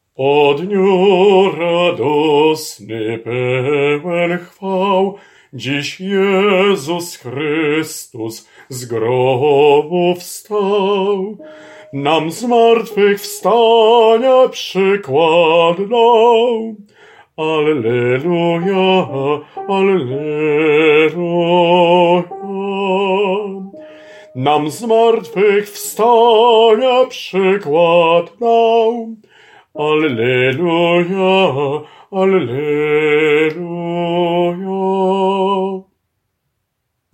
O dniu radosny, pełen chwał, dziś Jezus Chrystus z grobu wstał. Nam zmartwychwstania przykład dał. Alleluja, alleluja. Nam zmartwychwstania przykład dał. Alleluja, alleluja.